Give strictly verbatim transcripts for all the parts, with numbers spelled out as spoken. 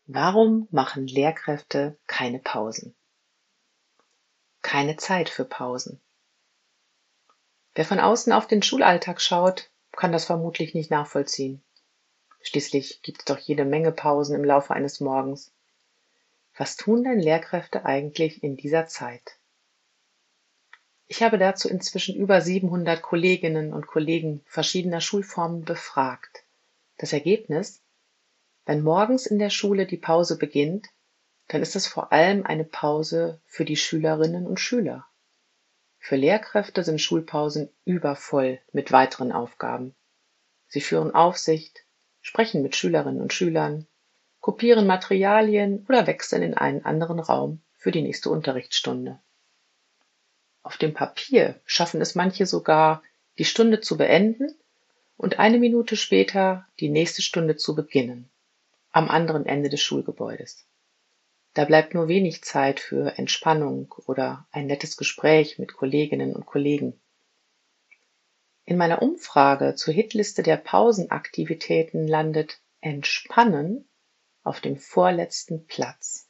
Warum machen Lehrkräfte keine Pausen? Keine Zeit für Pausen. Wer von außen auf den Schulalltag schaut, kann das vermutlich nicht nachvollziehen. Schließlich gibt es doch jede Menge Pausen im Laufe eines Morgens. Was tun denn Lehrkräfte eigentlich in dieser Zeit? Ich habe dazu inzwischen über siebenhundert Kolleginnen und Kollegen verschiedener Schulformen befragt. Das Ergebnis? Wenn morgens in der Schule die Pause beginnt, dann ist es vor allem eine Pause für die Schülerinnen und Schüler. Für Lehrkräfte sind Schulpausen übervoll mit weiteren Aufgaben. Sie führen Aufsicht, sprechen mit Schülerinnen und Schülern, kopieren Materialien oder wechseln in einen anderen Raum für die nächste Unterrichtsstunde. Auf dem Papier schaffen es manche sogar, die Stunde zu beenden und eine Minute später die nächste Stunde zu beginnen, am anderen Ende des Schulgebäudes. Da bleibt nur wenig Zeit für Entspannung oder ein nettes Gespräch mit Kolleginnen und Kollegen. In meiner Umfrage zur Hitliste der Pausenaktivitäten landet Entspannen auf dem vorletzten Platz.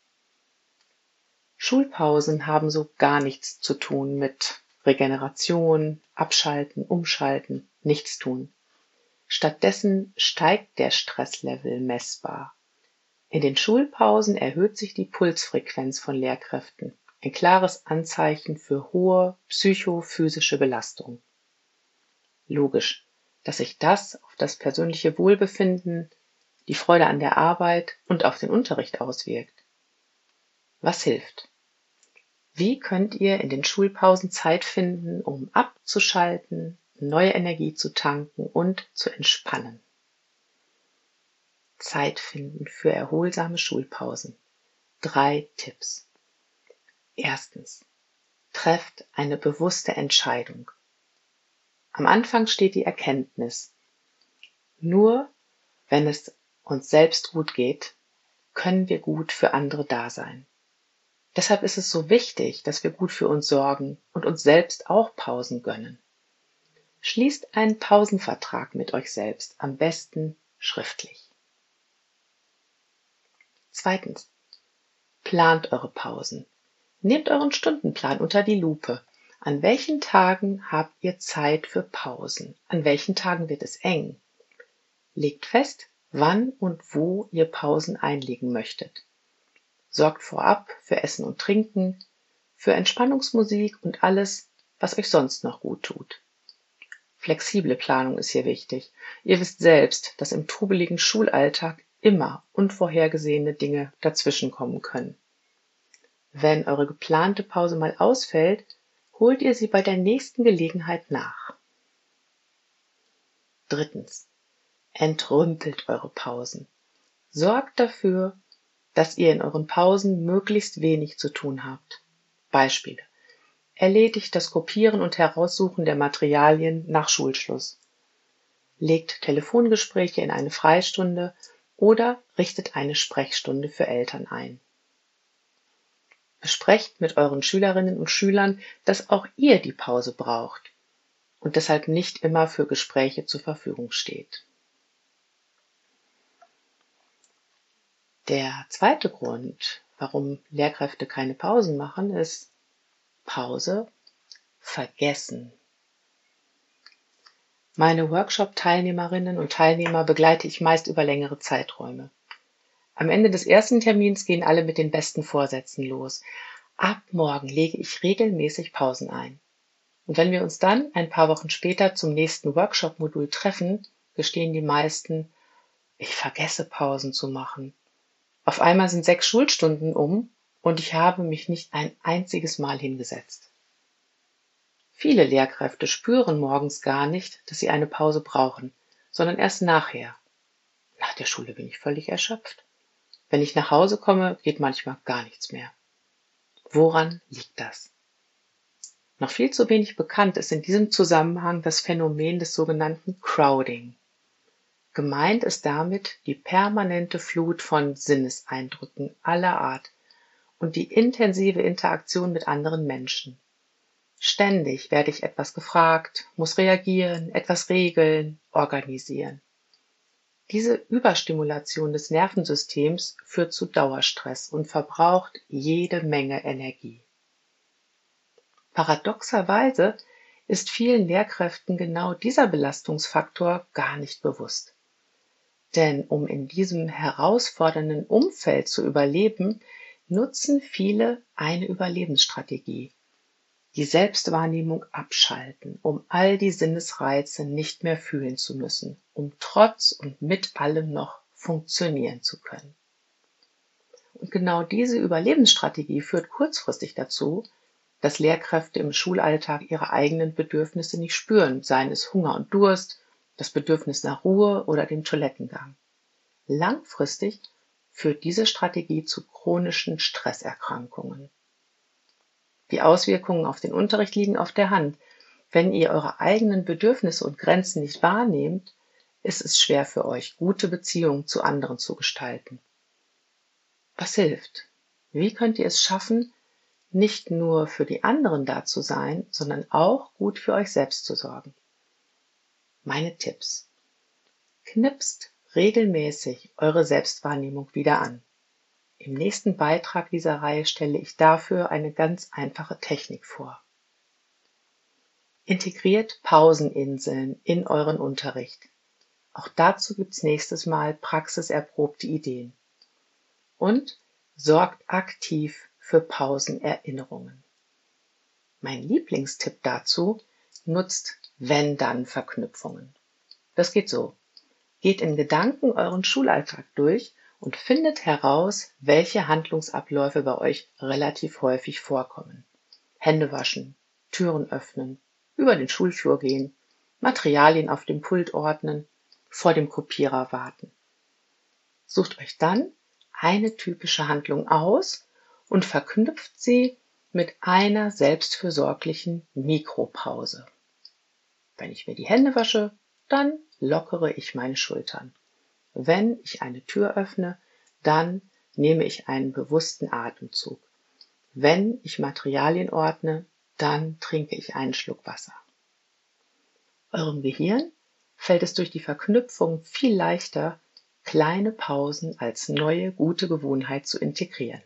Schulpausen haben so gar nichts zu tun mit Regeneration, Abschalten, Umschalten, Nichtstun. Stattdessen steigt der Stresslevel messbar. In den Schulpausen erhöht sich die Pulsfrequenz von Lehrkräften, ein klares Anzeichen für hohe psychophysische Belastung. Logisch, dass sich das auf das persönliche Wohlbefinden, die Freude an der Arbeit und auf den Unterricht auswirkt. Was hilft? Wie könnt ihr in den Schulpausen Zeit finden, um abzuschalten, neue Energie zu tanken und zu entspannen? Zeit finden für erholsame Schulpausen. Drei Tipps. Erstens. Trefft eine bewusste Entscheidung. Am Anfang steht die Erkenntnis: Nur wenn es uns selbst gut geht, können wir gut für andere da sein. Deshalb ist es so wichtig, dass wir gut für uns sorgen und uns selbst auch Pausen gönnen. Schließt einen Pausenvertrag mit euch selbst, am besten schriftlich. Zweitens. Plant eure Pausen. Nehmt euren Stundenplan unter die Lupe. An welchen Tagen habt ihr Zeit für Pausen? An welchen Tagen wird es eng? Legt fest, wann und wo ihr Pausen einlegen möchtet. Sorgt vorab für Essen und Trinken, für Entspannungsmusik und alles, was euch sonst noch gut tut. Flexible Planung ist hier wichtig. Ihr wisst selbst, dass im trubeligen Schulalltag immer unvorhergesehene Dinge dazwischenkommen können. Wenn eure geplante Pause mal ausfällt, holt ihr sie bei der nächsten Gelegenheit nach. Drittens. Entrümpelt eure Pausen. Sorgt dafür, dass ihr in euren Pausen möglichst wenig zu tun habt. Beispiele. Erledigt das Kopieren und Heraussuchen der Materialien nach Schulschluss. Legt Telefongespräche in eine Freistunde oder richtet eine Sprechstunde für Eltern ein. Besprecht mit euren Schülerinnen und Schülern, dass auch ihr die Pause braucht und deshalb nicht immer für Gespräche zur Verfügung steht. Der zweite Grund, warum Lehrkräfte keine Pausen machen, ist Pause vergessen. Meine Workshop-Teilnehmerinnen und Teilnehmer begleite ich meist über längere Zeiträume. Am Ende des ersten Termins gehen alle mit den besten Vorsätzen los. Ab morgen lege ich regelmäßig Pausen ein. Und wenn wir uns dann ein paar Wochen später zum nächsten Workshop-Modul treffen, gestehen die meisten: Ich vergesse Pausen zu machen. Auf einmal sind sechs Schulstunden um und ich habe mich nicht ein einziges Mal hingesetzt. Viele Lehrkräfte spüren morgens gar nicht, dass sie eine Pause brauchen, sondern erst nachher. Nach der Schule bin ich völlig erschöpft. Wenn ich nach Hause komme, geht manchmal gar nichts mehr. Woran liegt das? Noch viel zu wenig bekannt ist in diesem Zusammenhang das Phänomen des sogenannten Crowding. Gemeint ist damit die permanente Flut von Sinneseindrücken aller Art und die intensive Interaktion mit anderen Menschen. Ständig werde ich etwas gefragt, muss reagieren, etwas regeln, organisieren. Diese Überstimulation des Nervensystems führt zu Dauerstress und verbraucht jede Menge Energie. Paradoxerweise ist vielen Lehrkräften genau dieser Belastungsfaktor gar nicht bewusst. Denn um in diesem herausfordernden Umfeld zu überleben, nutzen viele eine Überlebensstrategie: die Selbstwahrnehmung abschalten, um all die Sinnesreize nicht mehr fühlen zu müssen, um trotz und mit allem noch funktionieren zu können. Und genau diese Überlebensstrategie führt kurzfristig dazu, dass Lehrkräfte im Schulalltag ihre eigenen Bedürfnisse nicht spüren, seien es Hunger und Durst, das Bedürfnis nach Ruhe oder dem Toilettengang. Langfristig führt diese Strategie zu chronischen Stresserkrankungen. Die Auswirkungen auf den Unterricht liegen auf der Hand. Wenn ihr eure eigenen Bedürfnisse und Grenzen nicht wahrnehmt, ist es schwer für euch, gute Beziehungen zu anderen zu gestalten. Was hilft? Wie könnt ihr es schaffen, nicht nur für die anderen da zu sein, sondern auch gut für euch selbst zu sorgen? Meine Tipps: Knipst regelmäßig eure Selbstwahrnehmung wieder an. Im nächsten Beitrag dieser Reihe stelle ich dafür eine ganz einfache Technik vor. Integriert Pauseninseln in euren Unterricht. Auch dazu gibt's nächstes Mal praxiserprobte Ideen. Und sorgt aktiv für Pausenerinnerungen. Mein Lieblingstipp dazu: nutzt Wenn-Dann-Verknüpfungen. Das geht so: Geht in Gedanken euren Schulalltag durch und findet heraus, welche Handlungsabläufe bei euch relativ häufig vorkommen. Hände waschen, Türen öffnen, über den Schulflur gehen, Materialien auf dem Pult ordnen, vor dem Kopierer warten. Sucht euch dann eine typische Handlung aus und verknüpft sie mit einer selbstfürsorglichen Mikropause. Wenn ich mir die Hände wasche, dann lockere ich meine Schultern. Wenn ich eine Tür öffne, dann nehme ich einen bewussten Atemzug. Wenn ich Materialien ordne, dann trinke ich einen Schluck Wasser. Eurem Gehirn fällt es durch die Verknüpfung viel leichter, kleine Pausen als neue gute Gewohnheit zu integrieren.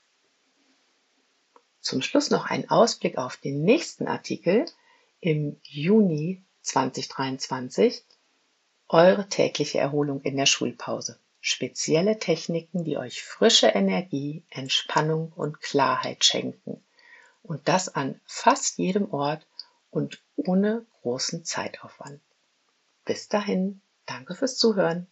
Zum Schluss noch ein Ausblick auf den nächsten Artikel im Juni zweitausenddreiundzwanzig. Eure tägliche Erholung in der Schulpause. Spezielle Techniken, die euch frische Energie, Entspannung und Klarheit schenken. Und das an fast jedem Ort und ohne großen Zeitaufwand. Bis dahin, danke fürs Zuhören.